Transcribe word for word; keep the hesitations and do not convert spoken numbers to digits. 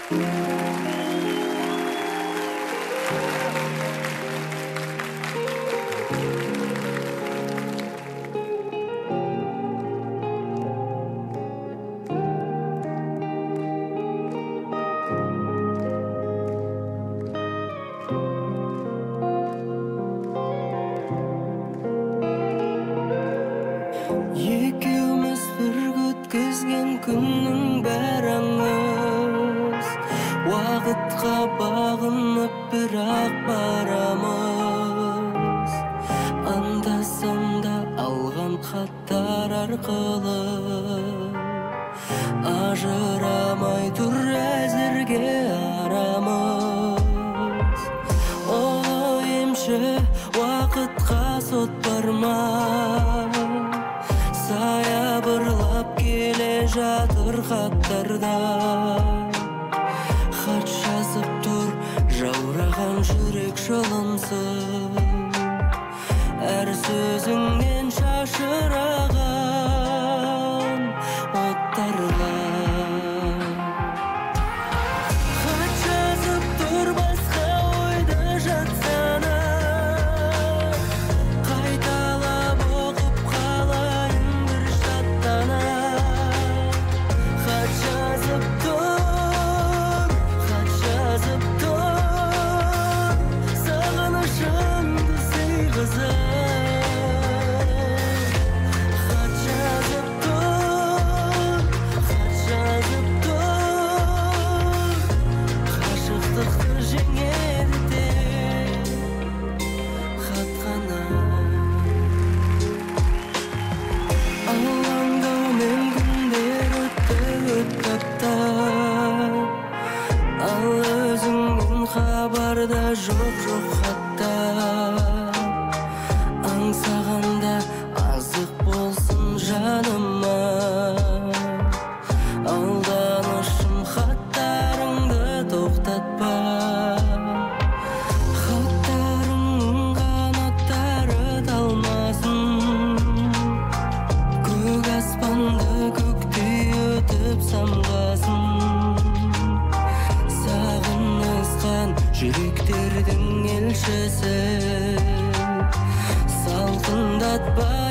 Екеуміз бірге өткізген күннің бәрі аңыз, уақытқа бағынып бірақ барамыз. Анда-санда алған хаттар арқылы ажырамай тұр әзірге арамыз. Олы емші уақытқа сот бар ма? Саябырлап келе жатыр хаттарда, хат жазып тұр жаураған жүрек жылынсыз, әр сөзіңнен шашыраған оттарға. Хат жазып тұр басқа ойда жатсана, қайталап оқып қалайын бір шаттана. Хат жазып тұр, хат жазып тұр, сағынышымды сыйғызып. Хат жазып тұр, хат жазып тұр, қашықтықты жеңеді тек хат қана. Алаңдаумен күндер өтті өттіптап, ал өзіңнен хабарда жоқ жоқ хатта. Аңсағанда азық болсын жаныма, алданышым хаттарыңды тоқтатпа. Хаттарыңның қанаттары талмасын, көк аспанды көктей өтіп самғасын. Сағынысқан жүректердің елшісі, салқындатпа